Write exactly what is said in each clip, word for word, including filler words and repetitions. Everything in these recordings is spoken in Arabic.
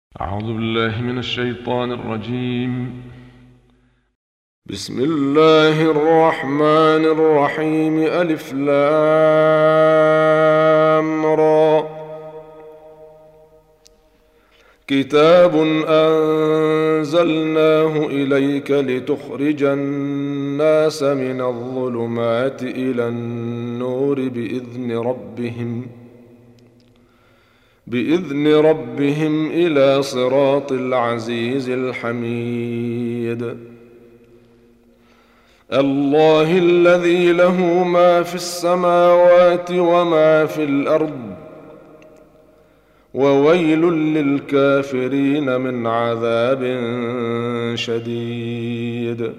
أعوذ بالله من الشيطان الرجيم. بسم الله الرحمن الرحيم. ألف لام را. كتاب أنزلناه إليك لتخرج الناس من الظلمات إلى النور بإذن ربهم بإذن ربهم إلى صراط العزيز الحميد. الله الذي له ما في السماوات وما في الأرض، وويل للكافرين من عذاب شديد.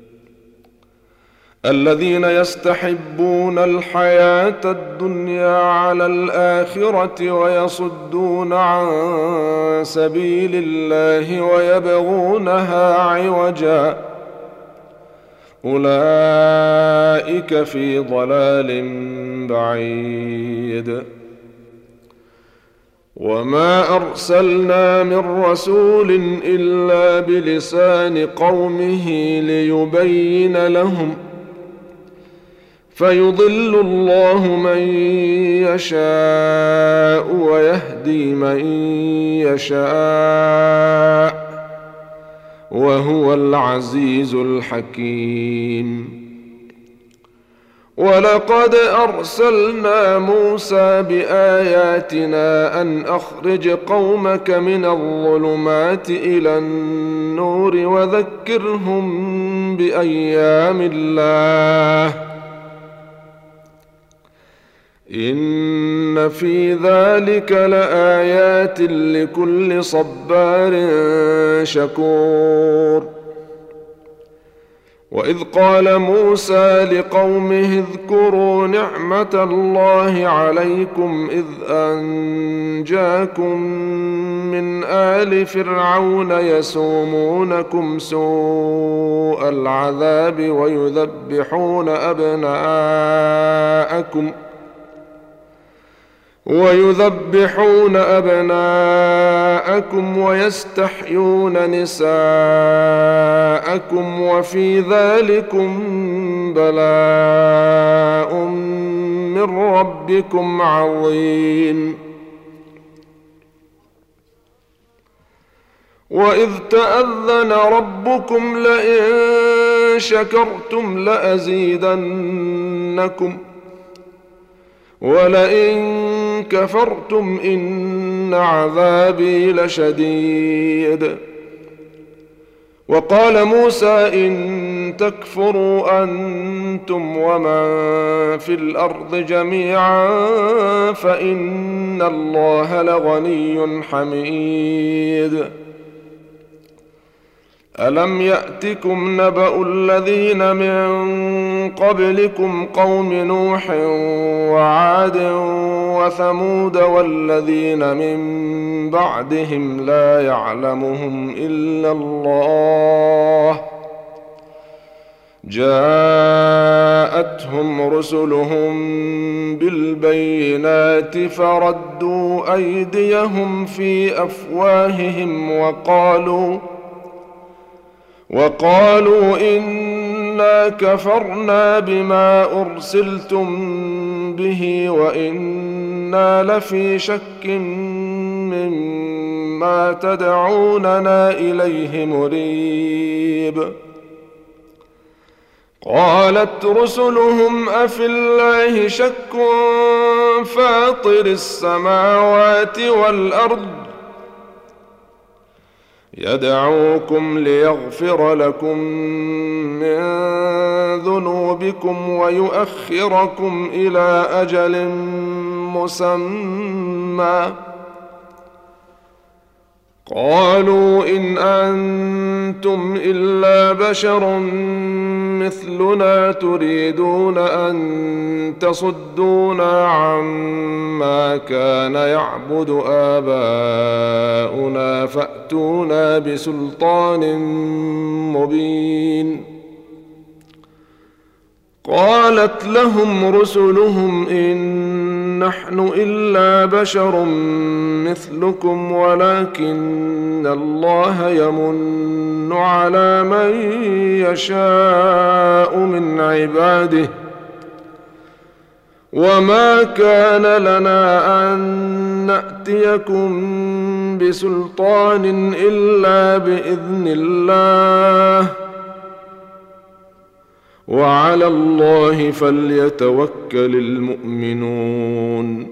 الذين يستحبون الحياة الدنيا على الآخرة ويصدون عن سبيل الله ويبغونها عوجا، أولئك في ضلال بعيد. وما أرسلنا من رسول إلا بلسان قومه ليبين لهم، فيضل الله من يشاء ويهدي من يشاء، وهو العزيز الحكيم. ولقد أرسلنا موسى بآياتنا أن أخرج قومك من الظلمات إلى النور وذكرهم بأيام الله، إن في ذلك لآيات لكل صبار شكور. وإذ قال موسى لقومه اذكروا نعمة الله عليكم إذ أنجاكم من آل فرعون يسومونكم سوء العذاب ويذبحون أبناءكم ويذبحون أبناءكم ويستحيون نساءكم وفي ذلكم بلاء من ربكم عظيم. وإذ تأذن ربكم لئن شكرتم لأزيدنكم ولئن كفرتم إن عذابي لشديد. وقال موسى إن تكفروا أنتم ومن في الأرض جميعا فإن الله لغني حميد. ألم يأتكم نبأ الذين من قبلكم قوم نوح وعاد وثمود والذين من بعدهم لا يعلمهم إلا الله، جاءتهم رسلهم بالبينات فردوا أيديهم في أفواههم وقالوا وقالوا إنا كفرنا بما أرسلتم به وإنا لفي شك مما تدعوننا إليه مريب. قالت رسلهم أفي الله شك فاطر السماوات والأرض يدعوكم ليغفر لكم من ذنوبكم ويؤخركم إلى أجل مسمى. قالوا إن أنتم إلا بشر مثلنا تريدون أن تصدونا عما كان يعبد آباؤنا فأتونا بسلطان مبين. قالت لهم رسلهم إن نحن إلا بشر مثلكم ولكن الله يمن على من يشاء من عباده وما كان لنا أن نأتيكم بسلطان إلا بإذن الله وعلى الله فليتوكل المؤمنون.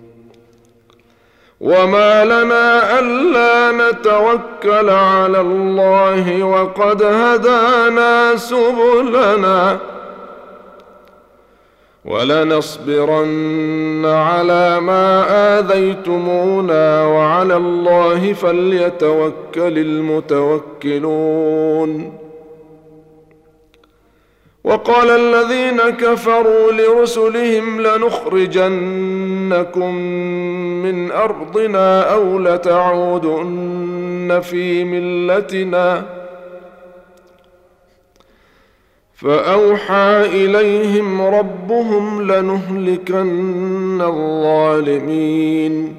وما لنا ألا نتوكل على الله وقد هدانا سبلنا ولنصبرن على ما آذيتمونا وعلى الله فليتوكل المتوكلون. وقال الذين كفروا لرسلهم لنخرجنكم من أرضنا أو لتعودن في ملتنا فأوحى إليهم ربهم لنهلكن الظالمين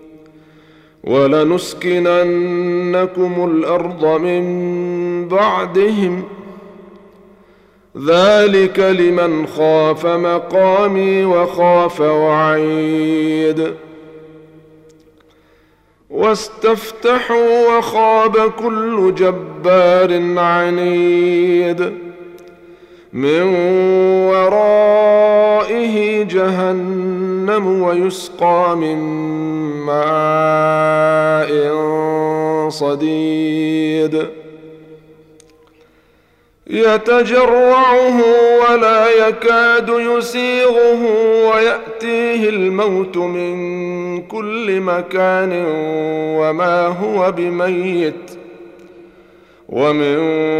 ولنسكننكم الأرض من بعدهم ذلك لمن خاف مقامي وخاف وعيد. واستفتحوا وخاب كل جبار عنيد من ورائه جهنم ويسقى من ماء صديد يتجرعه ولا يكاد يسيغه ويأتيه الموت من كل مكان وما هو بميت ومن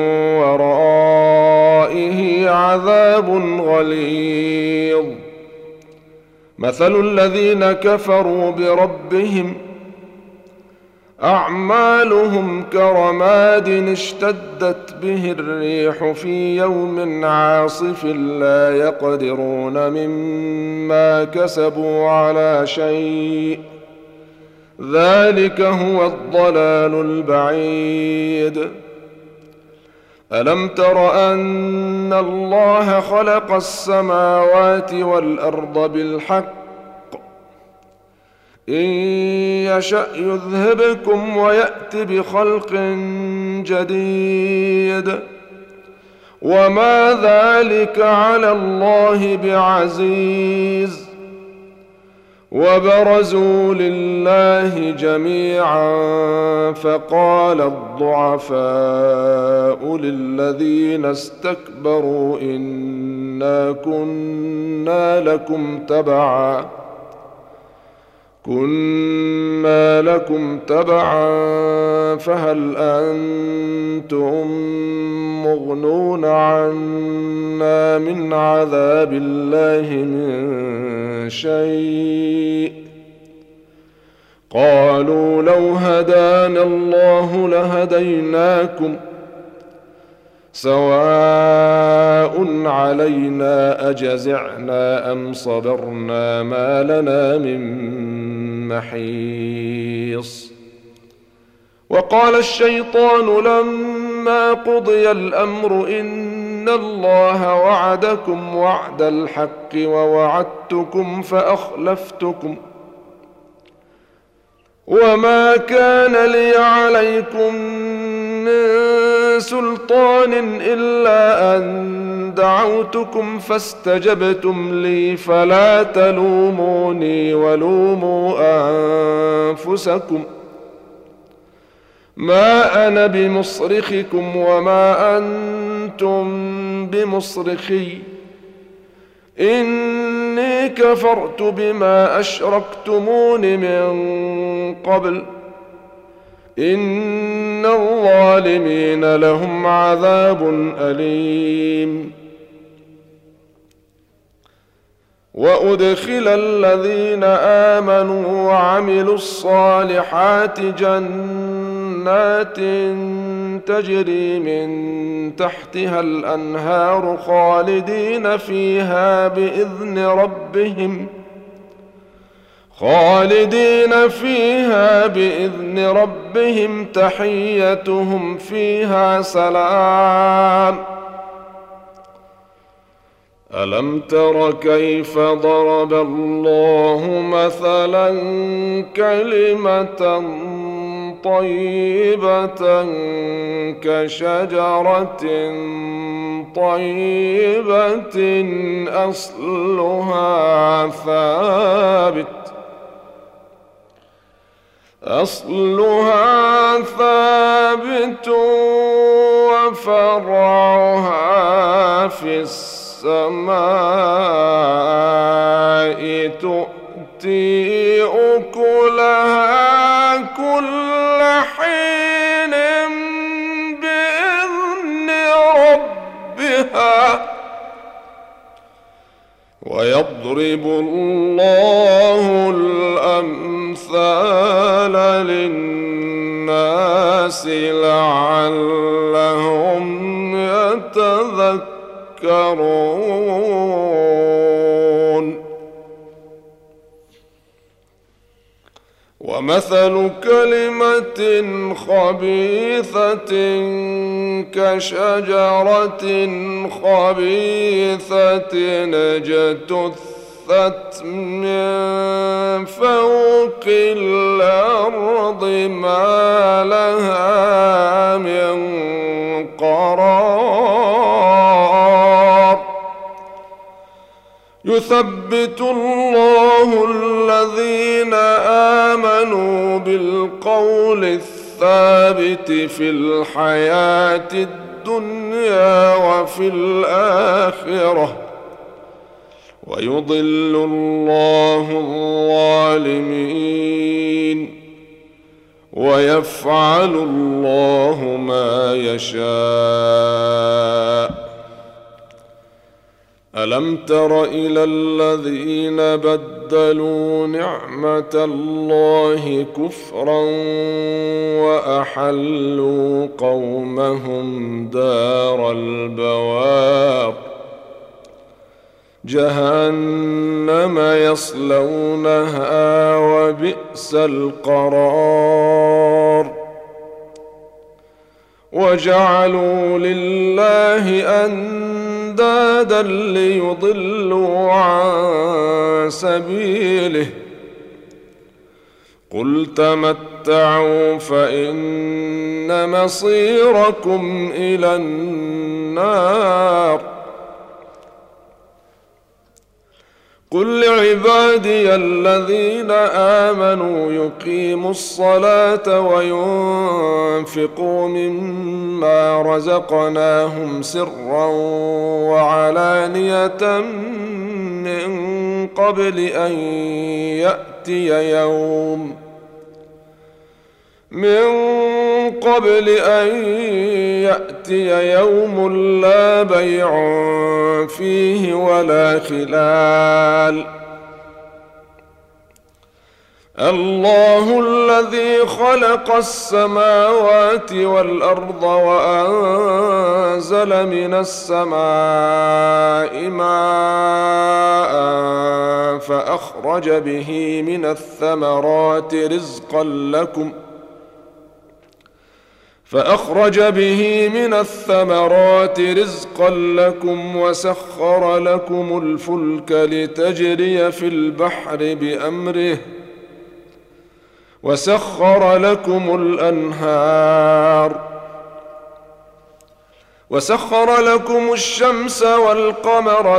ورائه عذاب غليظ. مثل الذين كفروا بربهم أعمالهم كرماد اشتدت به الريح في يوم عاصف لا يقدرون مما كسبوا على شيء ذلك هو الضلال البعيد. ألم تر أن الله خلق السماوات والأرض بالحق إن يشأ يذهبكم ويأت بخلق جديد وما ذلك على الله بعزيز. وبرزوا لله جميعا فقال الضعفاء للذين استكبروا إنا كنا لكم تبعا كنا لكم تبعا فهل أنتم مغنون عنا من عذاب الله من شيء قالوا لو هدانا الله لهديناكم سواء علينا أجزعنا أم صبرنا ما لنا من محيص. وقال الشيطان لما قضي الأمر إن الله وعدكم وعد الحق ووعدتكم فأخلفتكم وما كان لي عليكم من سلطان إلا أن دعوتكم فاستجبتم لي فلا تلوموني ولوموا أنفسكم ما أنا بمصرخكم وما أنتم بمصرخي إني كفرت بما أشركتمون من قبل إن الظالمين لهم عذاب أليم. وأدخل الذين آمنوا وعملوا الصالحات جنات تجري من تحتها الأنهار خالدين فيها بإذن ربهم خالدين فيها بإذن ربهم تحيتهم فيها سلام. ألم تر كيف ضرب الله مثلا كلمة طيبة كشجرة طيبة أصلها ثابت أصلها ثابت وفرعها في السماء تؤتي أكلها كل حين بإذن ربها ويضرب الله الأمثال للناس لعلهم يتذكرون. ومثل كلمة خبيثة كشجرة خبيثة اجتثت من فوق الأرض ما لها من قرار. يثبت الله الذين آمنوا بالقول الثابت في الحياة الدنيا وفي الآخرة ويضل الله الظالمين ويفعل الله ما يشاء. ألم تر إلى الذين بدلوا نعمة الله كفرا وأحلوا قومهم دار البوار جهنم يصلونها وبئس القرار. وجعلوا لله أندادا ليضلوا عن سبيله قل تمتعوا فإن مصيركم إلى النار. قل لعبادي الذين آمنوا يقيموا الصلاة وينفقوا مما رزقناهم سرا وعلانية من قبل أن يأتي يوم من قبل أن يأتي يوم لا بيع فيه ولا خلال. الله الذي خلق السماوات والأرض وأنزل من السماء ماء فأخرج به من الثمرات رزقا لكم فأخرج به من الثمرات رزقا لكم وسخر لكم الفلك لتجري في البحر بأمره وسخر لكم الأنهار وسخر لكم الشمس والقمر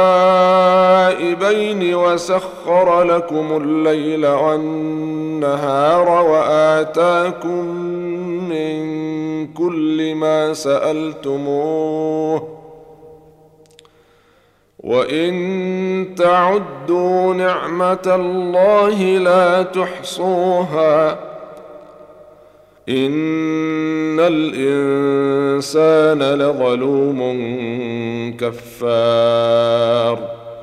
دائبين وسخر لكم الليل والنهار وآتاكم من كل ما سألتموه وإن تعدوا نعمة الله لا تحصوها إن الإنسان لظلوم كفار.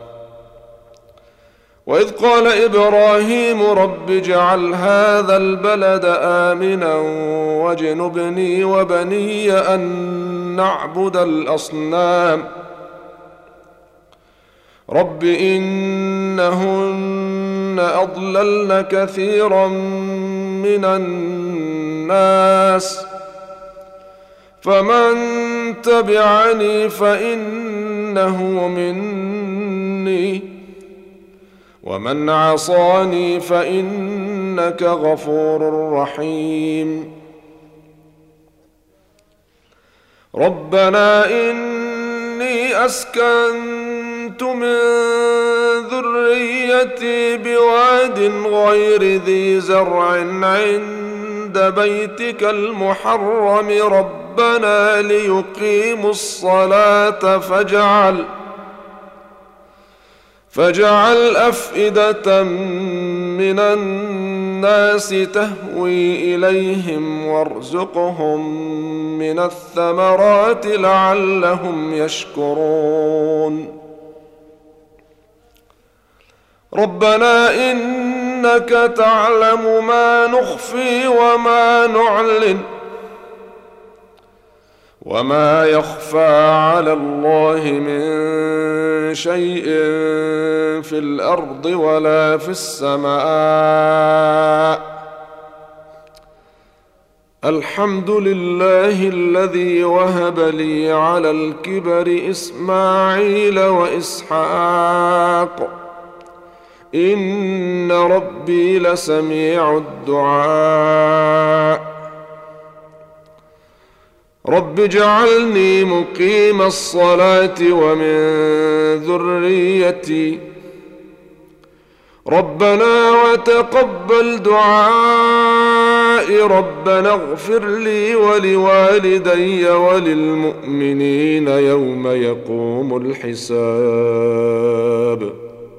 وإذ قال إبراهيم رب اجعل هذا البلد آمنا واجنبني وبني أن نعبد الأصنام رب إنهن أضللن كثيرا من الناس فمن تبعني فإنه مني ومن عصاني فإنك غفور رحيم ربنا إني أسكنت من ذريتي بواد غير ذي زرع عند بيتك المحرم ربنا ليقيموا الصلاة فاجعل فاجعل أفئدة من الناس تهوي إليهم وارزقهم من الثمرات لعلهم يشكرون ربنا إنك تعلم ما نخفي وما نعلن وما يخفى على الله من شيء في الأرض ولا في السماء الحمد لله الذي وهب لي على الكبر إسماعيل وإسحاق إن ربي لسميع الدعاء رب اجعلني مقيم الصلاة ومن ذريتي ربنا وتقبل دعائي ربنا اغفر لي ولوالدي وللمؤمنين يوم يقوم الحساب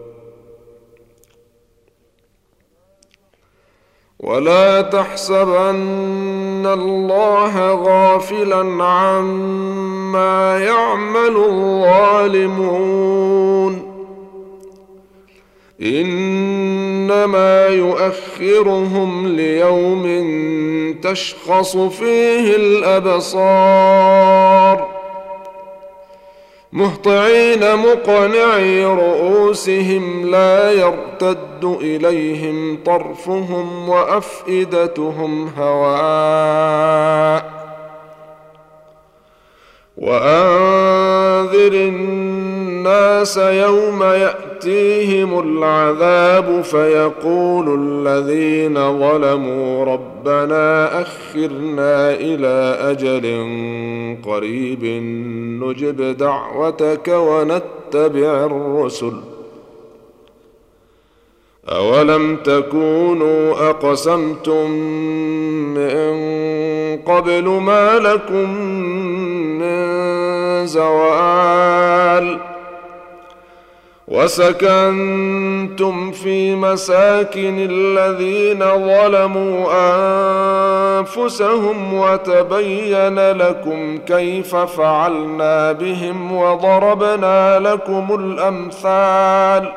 ولا تحسبن الله غافلا عما يعمل الظالمون إنما يؤخرهم ليوم تشخص فيه الأبصار مهطعين مقنعي رؤوسهم لا يرتد إليهم طرفهم وأفئدتهم هواء وأنذر الناس يوم يأتيهم العذاب فيقول الذين ظلموا ربنا أخرنا إلى أجل قريب نجب دعوتك ونتبع الرسل أولم تكونوا أقسمتم من قبل ما لكم من زوال وسكنتم في مساكن الذين ظلموا أنفسهم وتبين لكم كيف فعلنا بهم وضربنا لكم الأمثال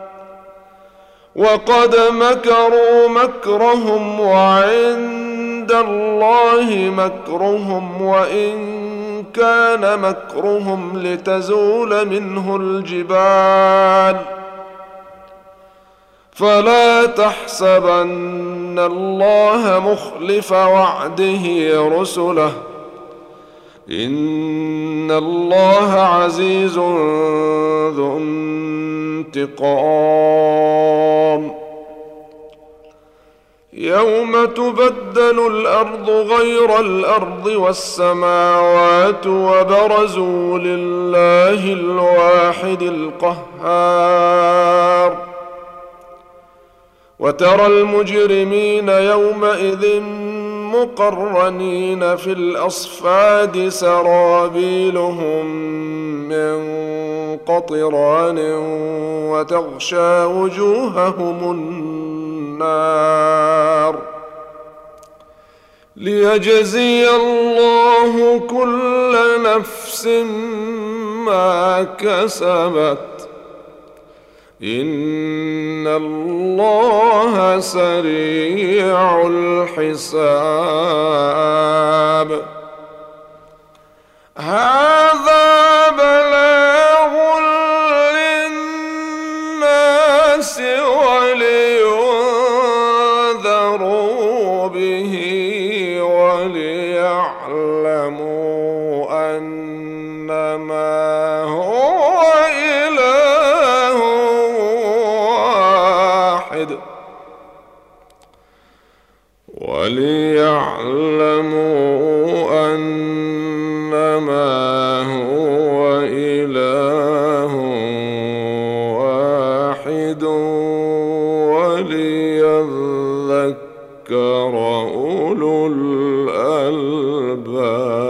وقد مكروا مكرهم وعند الله مكرهم وإن كان مكرهم لتزول منه الجبال فلا تحسبن الله مخلف وعده رسله إن الله عزيز ذو انتقام يوم تبدل الأرض غير الأرض والسماوات وبرزوا لله الواحد القهار وترى المجرمين يومئذ مقرنين في الأصفاد سرابيلهم من قطران وتغشى وجوههم النار ليجزي الله كل نفس ما كسبت إن الله سريع الحساب هذا بلاغ للناس وليعلموا أنما هو إله واحد وليعلموا أنما هو إله واحد وليذكر أولو الألباب.